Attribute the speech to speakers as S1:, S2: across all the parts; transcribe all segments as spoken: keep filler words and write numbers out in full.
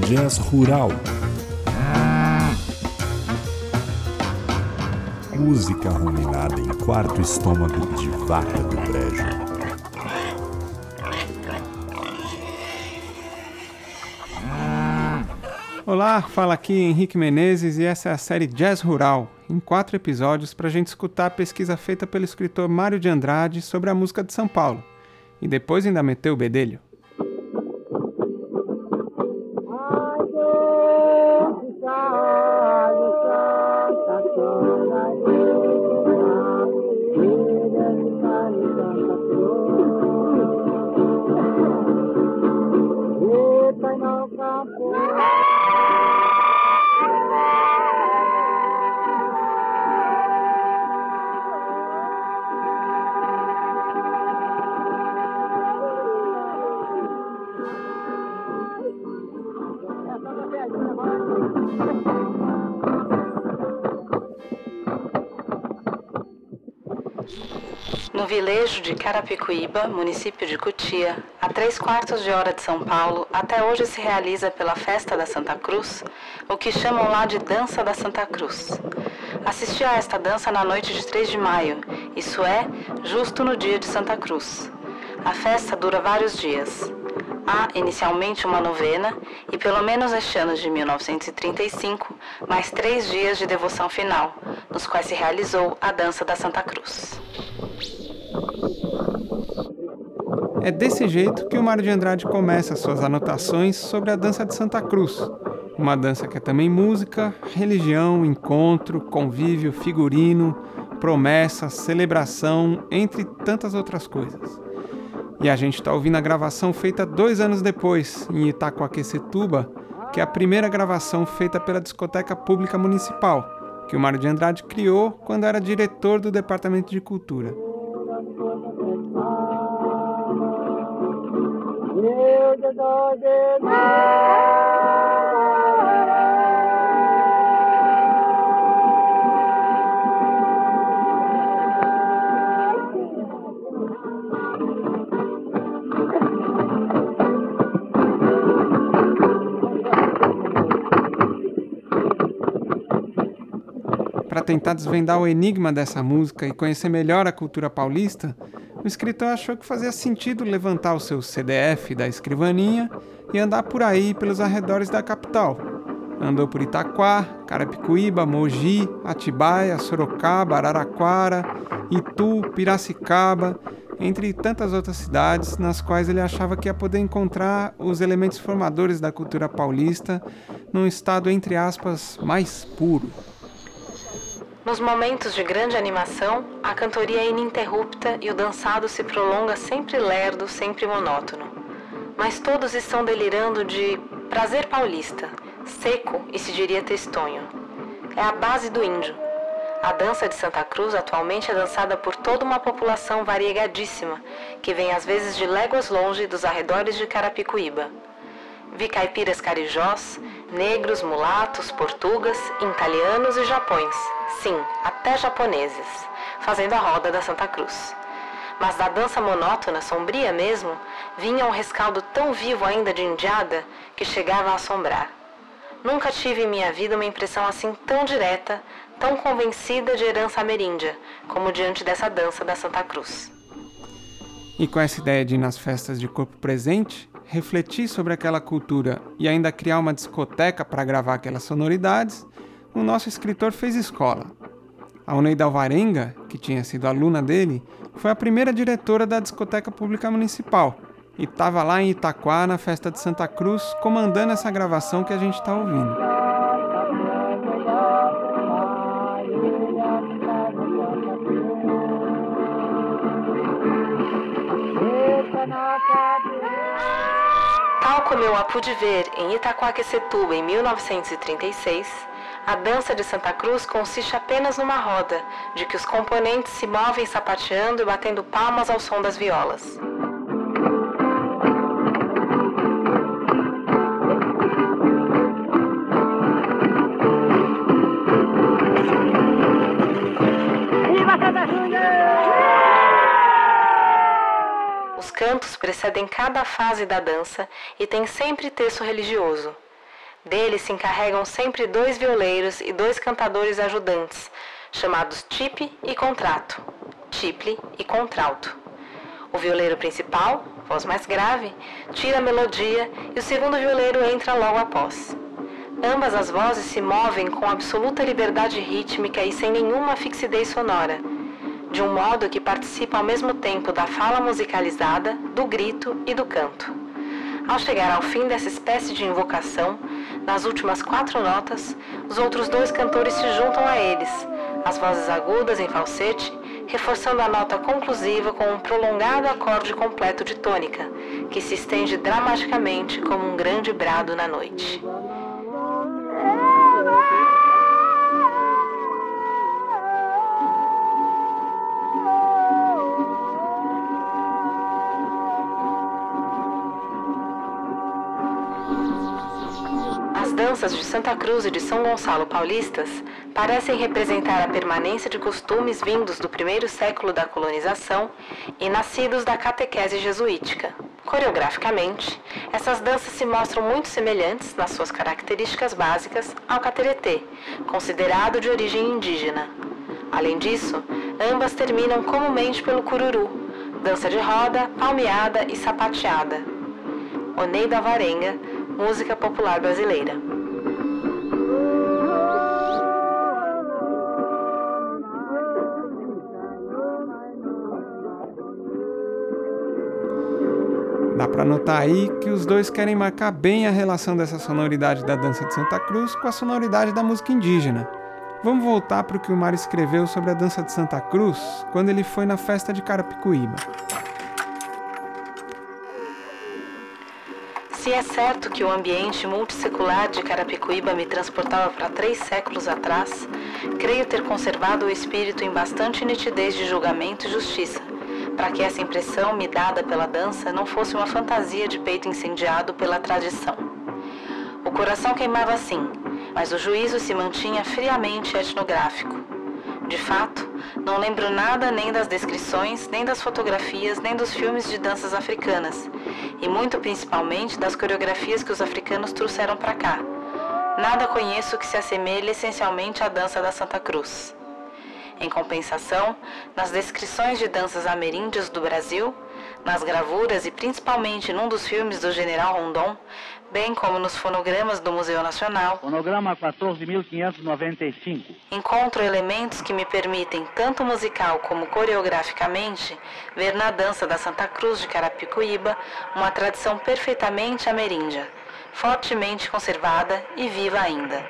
S1: Jazz Rural. Música ruminada em quarto estômago de vaca do brejo.
S2: Olá, fala aqui Henrique Menezes e essa é a série Jazz Rural, em quatro episódios para a gente escutar a pesquisa feita pelo escritor Mário de Andrade sobre a música de São Paulo. E depois ainda meteu o bedelho.
S3: No vilejo de Carapicuíba, município de Cotia, a três quartos de hora de São Paulo, até hoje se realiza pela Festa da Santa Cruz, o que chamam lá de Dança da Santa Cruz. Assisti a esta dança na noite de três de maio, isso é, justo no dia de Santa Cruz. A festa dura vários dias. Há inicialmente uma novena e, pelo menos neste ano de mil novecentos e trinta e cinco, mais três dias de devoção final, nos quais se realizou a Dança da Santa Cruz.
S2: É desse jeito que o Mário de Andrade começa suas anotações sobre a dança de Santa Cruz. Uma dança que é também música, religião, encontro, convívio, figurino, promessa, celebração, entre tantas outras coisas. E a gente está ouvindo a gravação feita dois anos depois, em Itaquaquecetuba, que é a primeira gravação feita pela Discoteca Pública Municipal, que o Mário de Andrade criou quando era diretor do Departamento de Cultura. Para tentar desvendar o enigma dessa música e conhecer melhor a cultura paulista, o escritor achou que fazia sentido levantar o seu C D F da escrivaninha e andar por aí pelos arredores da capital. Andou por Itaquá, Carapicuíba, Mogi, Atibaia, Sorocaba, Araraquara, Itu, Piracicaba, entre tantas outras cidades nas quais ele achava que ia poder encontrar os elementos formadores da cultura paulista num estado, entre aspas, mais puro.
S3: Nos momentos de grande animação, a cantoria é ininterrupta e o dançado se prolonga sempre lerdo, sempre monótono. Mas todos estão delirando de prazer paulista, seco e se diria tristonho. É a base do índio. A dança de Santa Cruz atualmente é dançada por toda uma população variegadíssima, que vem às vezes de léguas longe dos arredores de Carapicuíba. Vi caipiras carijós, negros, mulatos, portugas, italianos e japões. Sim, até japoneses, fazendo a roda da Santa Cruz. Mas da dança monótona, sombria mesmo, vinha um rescaldo tão vivo ainda de indiada que chegava a assombrar. Nunca tive em minha vida uma impressão assim tão direta, tão convencida de herança ameríndia, como diante dessa dança da Santa Cruz.
S2: E com essa ideia de ir nas festas de corpo presente, refletir sobre aquela cultura e ainda criar uma discoteca para gravar aquelas sonoridades, o nosso escritor fez escola. A Oneida Alvarenga, que tinha sido aluna dele, foi a primeira diretora da Discoteca Pública Municipal e estava lá em Itaquá, na festa de Santa Cruz, comandando essa gravação que a gente está ouvindo.
S3: Tal como eu a pude ver em Itaquaquecetuba em mil novecentos e trinta e seis, a dança de Santa Cruz consiste apenas numa roda, de que os componentes se movem sapateando e batendo palmas ao som das violas. Os cantos precedem cada fase da dança e tem sempre texto religioso. Dele se encarregam sempre dois violeiros e dois cantadores ajudantes, chamados tiple e contralto, tiple e contralto. O violeiro principal, voz mais grave, tira a melodia e o segundo violeiro entra logo após. Ambas as vozes se movem com absoluta liberdade rítmica e sem nenhuma fixidez sonora, de um modo que participa ao mesmo tempo da fala musicalizada, do grito e do canto. Ao chegar ao fim dessa espécie de invocação, nas últimas quatro notas, os outros dois cantores se juntam a eles, as vozes agudas em falsete, reforçando a nota conclusiva com um prolongado acorde completo de tônica, que se estende dramaticamente como um grande brado na noite. As danças de Santa Cruz e de São Gonçalo paulistas parecem representar a permanência de costumes vindos do primeiro século da colonização e nascidos da catequese jesuítica. Coreograficamente, essas danças se mostram muito semelhantes nas suas características básicas ao cateretê, considerado de origem indígena. Além disso, ambas terminam comumente pelo cururu, dança de roda, palmeada e sapateada. Oneida Alvarenga, música popular brasileira.
S2: Dá para notar aí que os dois querem marcar bem a relação dessa sonoridade da dança de Santa Cruz com a sonoridade da música indígena. Vamos voltar para o que o Mário escreveu sobre a dança de Santa Cruz quando ele foi na festa de Carapicuíba.
S3: Se é certo que o ambiente multissecular de Carapicuíba me transportava para três séculos atrás, creio ter conservado o espírito em bastante nitidez de julgamento e justiça, para que essa impressão me dada pela dança não fosse uma fantasia de peito incendiado pela tradição. O coração queimava sim, mas o juízo se mantinha friamente etnográfico. De fato, não lembro nada nem das descrições, nem das fotografias, nem dos filmes de danças africanas, e muito principalmente das coreografias que os africanos trouxeram para cá. Nada conheço que se assemelhe essencialmente à dança da Santa Cruz. Em compensação, nas descrições de danças ameríndias do Brasil, nas gravuras e principalmente num dos filmes do General Rondon, bem como nos fonogramas do Museu Nacional,
S4: fonograma quatorze mil quinhentos e noventa e cinco,
S3: encontro elementos que me permitem, tanto musical como coreograficamente, ver na dança da Santa Cruz de Carapicuíba uma tradição perfeitamente ameríndia, fortemente conservada e viva ainda.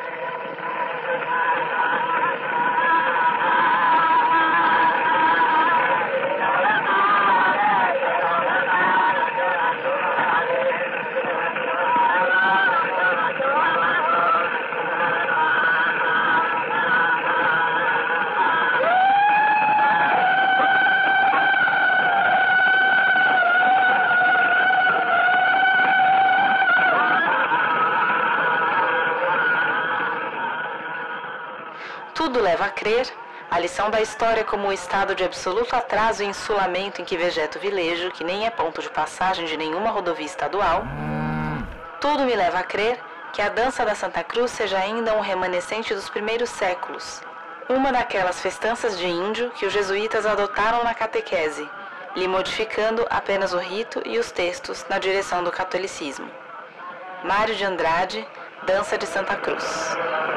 S3: Tudo leva a crer, a lição da história como o estado de absoluto atraso e insulamento em que vegeta o vilejo, que nem é ponto de passagem de nenhuma rodovia estadual, tudo me leva a crer que a dança da Santa Cruz seja ainda um remanescente dos primeiros séculos, uma daquelas festanças de índio que os jesuítas adotaram na catequese, lhe modificando apenas o rito e os textos na direção do catolicismo. Mário de Andrade, Dança de Santa Cruz.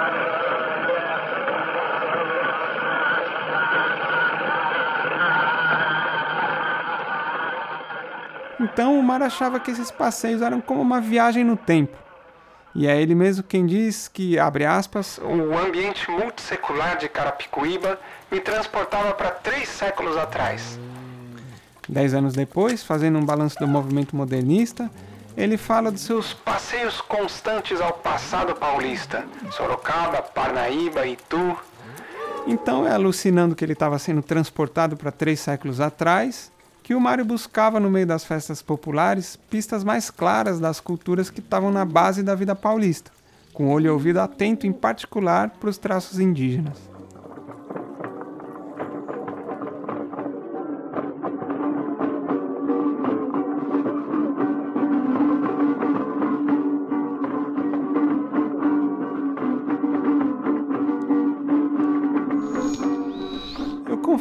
S2: Então o Mário achava que esses passeios eram como uma viagem no tempo. E é ele mesmo quem diz que, abre aspas, o ambiente multissecular de Carapicuíba me transportava para três séculos atrás. Dez anos depois, fazendo um balanço do movimento modernista, ele fala dos seus passeios constantes ao passado paulista, Sorocaba, Parnaíba, Itu. Então é alucinando que ele estava sendo transportado para três séculos atrás, que o Mário buscava no meio das festas populares pistas mais claras das culturas que estavam na base da vida paulista, com olho e ouvido atento em particular para os traços indígenas.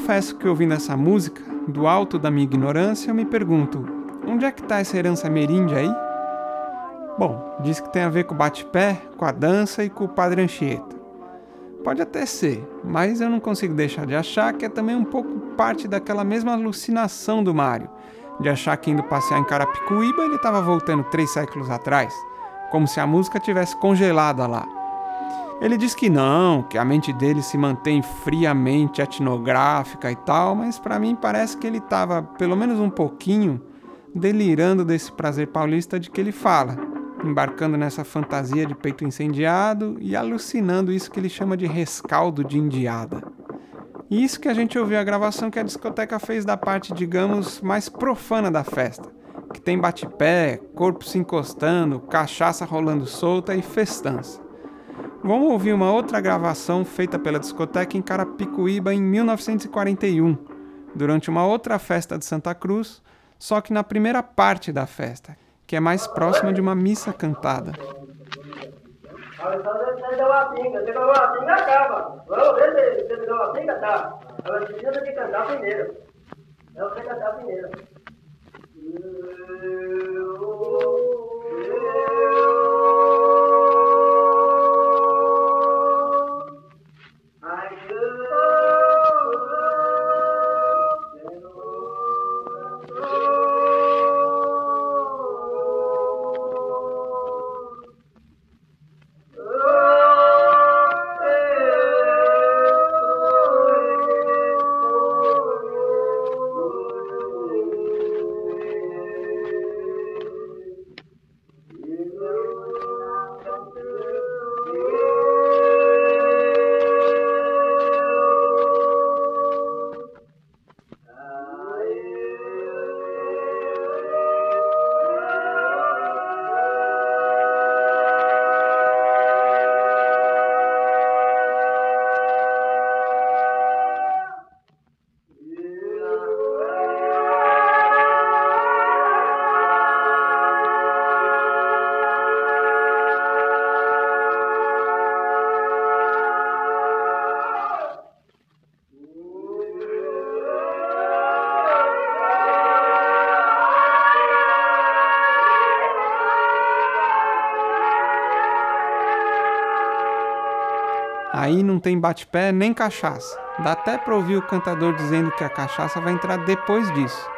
S2: confesso que ouvindo essa música, do alto da minha ignorância, eu me pergunto, onde é que está essa herança ameríndia aí? Bom, diz que tem a ver com o bate-pé, com a dança e com o Padre Anchieta. Pode até ser, mas eu não consigo deixar de achar que é também um pouco parte daquela mesma alucinação do Mário, de achar que indo passear em Carapicuíba ele estava voltando três séculos atrás, como se a música tivesse congelada lá. Ele diz que não, que a mente dele se mantém friamente etnográfica e tal, mas para mim parece que ele estava, pelo menos um pouquinho, delirando desse prazer paulista de que ele fala, embarcando nessa fantasia de peito incendiado e alucinando isso que ele chama de rescaldo de indiada. E isso que a gente ouviu a gravação que a discoteca fez da parte, digamos, mais profana da festa, que tem bate-pé, corpo se encostando, cachaça rolando solta e festança. Vamos ouvir uma outra gravação feita pela discoteca em Carapicuíba em mil novecentos e quarenta e um, durante uma outra festa de Santa Cruz, só que na primeira parte da festa, que é mais próxima de uma missa cantada.
S5: Você deu uma pinga, você deu uma pinga, acaba. Vamos ver se você deu uma pinga, tá. Agora precisa de cantar primeiro. É você cantar primeiro.
S2: Aí não tem bate-pé nem cachaça. Dá até pra ouvir o cantador dizendo que a cachaça vai entrar depois disso.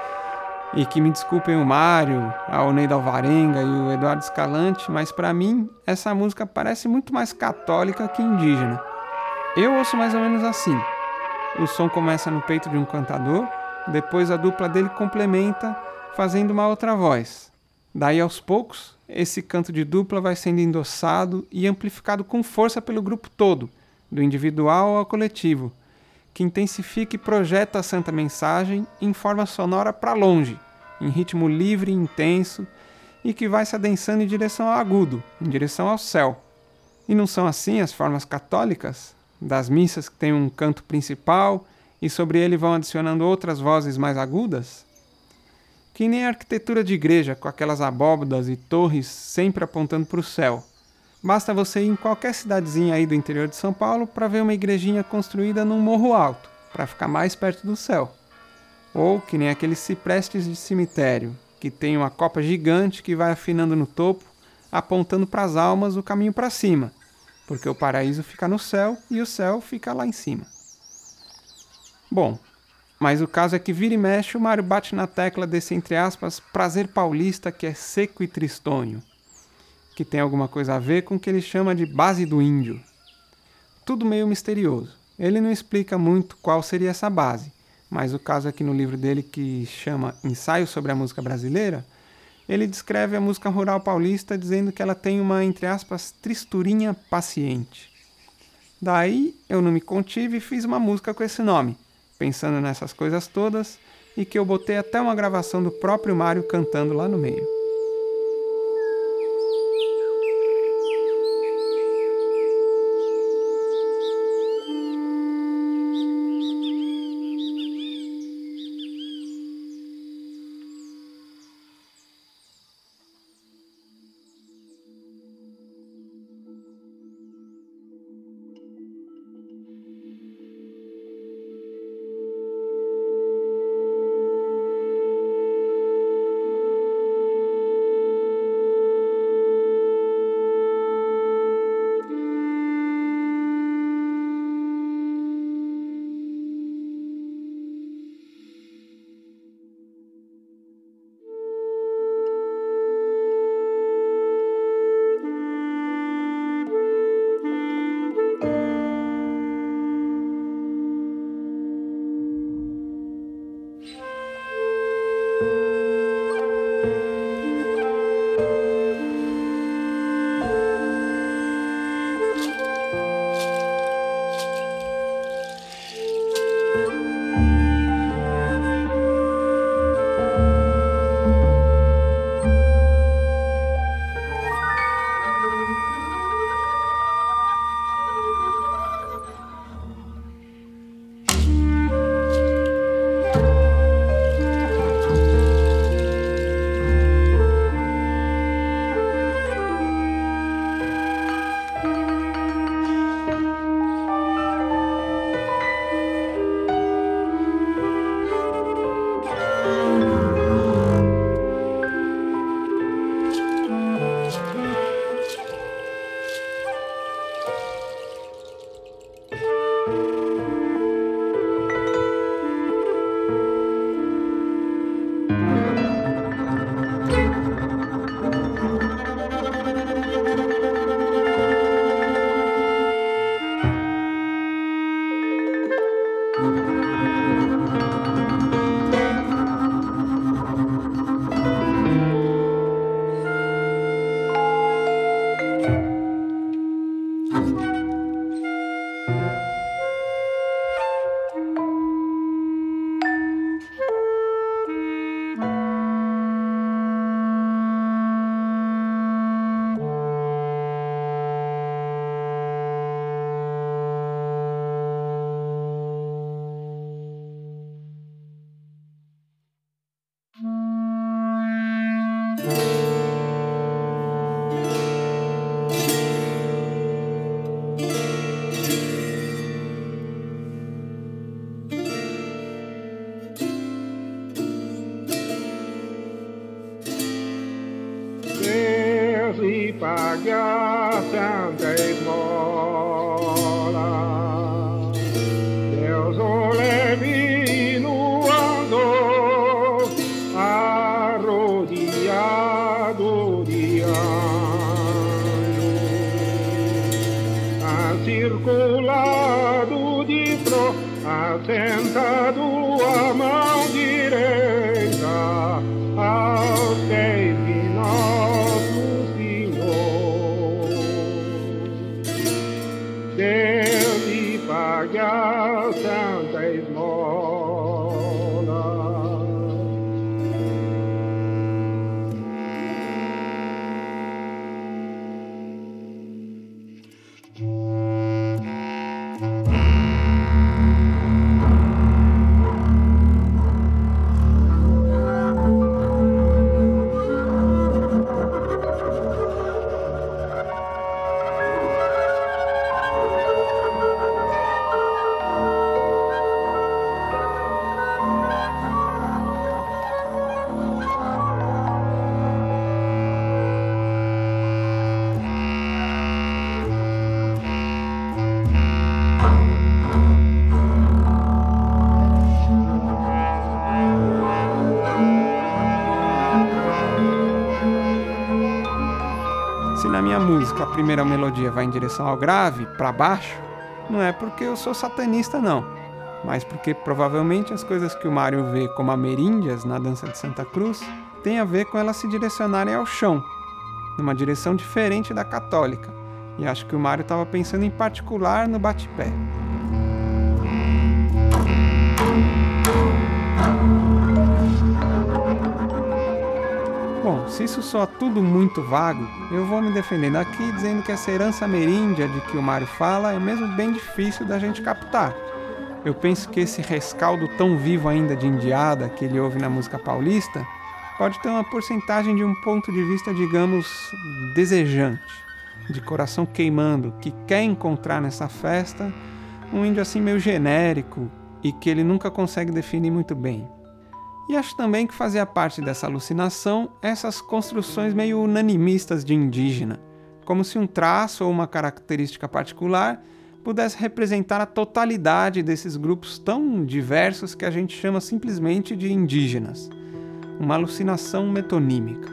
S2: E que me desculpem o Mário, a Oneida Alvarenga e o Eduardo Escalante, mas pra mim essa música parece muito mais católica que indígena. Eu ouço mais ou menos assim. O som começa no peito de um cantador, depois a dupla dele complementa, fazendo uma outra voz. Daí aos poucos, esse canto de dupla vai sendo endossado e amplificado com força pelo grupo todo, do individual ao coletivo, que intensifica e projeta a santa mensagem em forma sonora para longe, em ritmo livre e intenso, e que vai se adensando em direção ao agudo, em direção ao céu. E não são assim as formas católicas, das missas que têm um canto principal e sobre ele vão adicionando outras vozes mais agudas? Que nem a arquitetura de igreja, com aquelas abóbadas e torres sempre apontando para o céu. Basta você ir em qualquer cidadezinha aí do interior de São Paulo para ver uma igrejinha construída num morro alto, para ficar mais perto do céu. Ou que nem aqueles ciprestes de cemitério, que tem uma copa gigante que vai afinando no topo, apontando para as almas o caminho para cima, porque o paraíso fica no céu e o céu fica lá em cima. Bom, mas o caso é que vira e mexe o Mário bate na tecla desse, entre aspas, prazer paulista que é seco e tristonho, que tem alguma coisa a ver com o que ele chama de base do índio. Tudo meio misterioso. Ele não explica muito qual seria essa base, mas o caso é que no livro dele, que chama Ensaio sobre a Música Brasileira, ele descreve a música rural paulista dizendo que ela tem uma, entre aspas, tristurinha paciente. Daí eu não me contive e fiz uma música com esse nome, pensando nessas coisas todas, e que eu botei até uma gravação do próprio Mário cantando lá no meio.
S6: Si paga santa esmola, Deus o levi nuando, arrodillado de anjo, acirculado de pro, assentado a mão direita, aos pés de nosso Senhor. Deus lhe pague a santa esmola.
S2: Se na minha música a primeira melodia vai em direção ao grave, para baixo, não é porque eu sou satanista não, mas porque provavelmente as coisas que o Mário vê como ameríndias na dança de Santa Cruz tem a ver com elas se direcionarem ao chão, numa direção diferente da católica, e acho que o Mário estava pensando em particular no bate-pé. Bom, se isso soa tudo muito vago, eu vou me defendendo aqui dizendo que essa herança ameríndia de que o Mário fala é mesmo bem difícil da gente captar. Eu penso que esse rescaldo tão vivo ainda de indiada que ele ouve na música paulista pode ter uma porcentagem de um ponto de vista, digamos, desejante, de coração queimando, que quer encontrar nessa festa um índio assim meio genérico e que ele nunca consegue definir muito bem. E acho também que fazia parte dessa alucinação essas construções meio unanimistas de indígena, como se um traço ou uma característica particular pudesse representar a totalidade desses grupos tão diversos que a gente chama simplesmente de indígenas. Uma alucinação metonímica.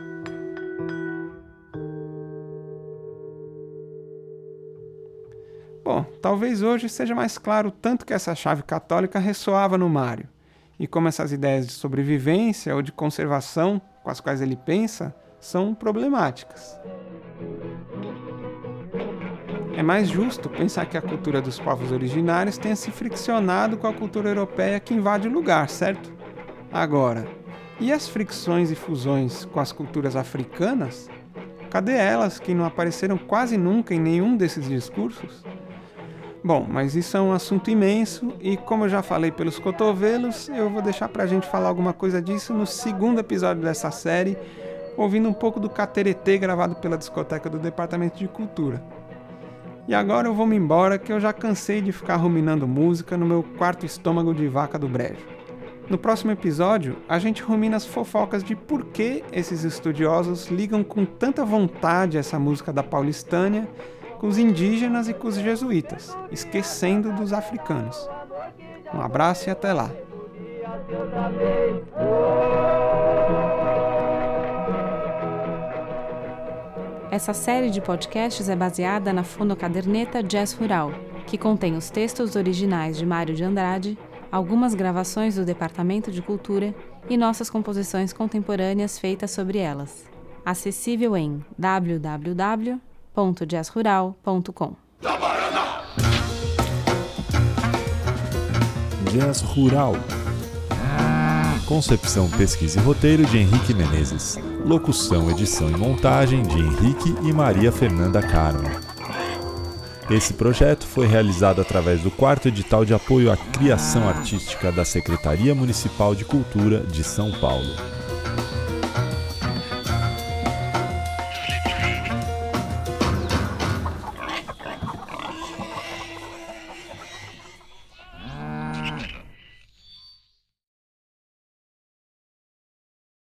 S2: Bom, talvez hoje seja mais claro o tanto que essa chave católica ressoava no Mário, e como essas ideias de sobrevivência ou de conservação com as quais ele pensa são problemáticas. É mais justo pensar que a cultura dos povos originários tenha se friccionado com a cultura europeia que invade o lugar, certo? Agora, e as fricções e fusões com as culturas africanas? Cadê elas que não apareceram quase nunca em nenhum desses discursos? Bom, mas isso é um assunto imenso e, como eu já falei pelos cotovelos, eu vou deixar pra gente falar alguma coisa disso no segundo episódio dessa série, ouvindo um pouco do Cateretê gravado pela discoteca do Departamento de Cultura. E agora eu vou me embora que eu já cansei de ficar ruminando música no meu quarto estômago de vaca do brejo. No próximo episódio, a gente rumina as fofocas de por que esses estudiosos ligam com tanta vontade essa música da paulistânia com os indígenas e com os jesuítas, esquecendo dos africanos. Um abraço e até lá.
S3: Essa série de podcasts é baseada na Fonocaderneta Jazz Rural, que contém os textos originais de Mário de Andrade, algumas gravações do Departamento de Cultura e nossas composições contemporâneas feitas sobre elas. Acessível em w w w ponto jazz rural ponto com.
S1: Jazz Rural. Concepção, pesquisa e roteiro de Henrique Menezes. Locução, edição e montagem de Henrique e Maria Fernanda Carmo. Esse projeto foi realizado através do quarto edital de apoio à criação artística da Secretaria Municipal de Cultura de São Paulo.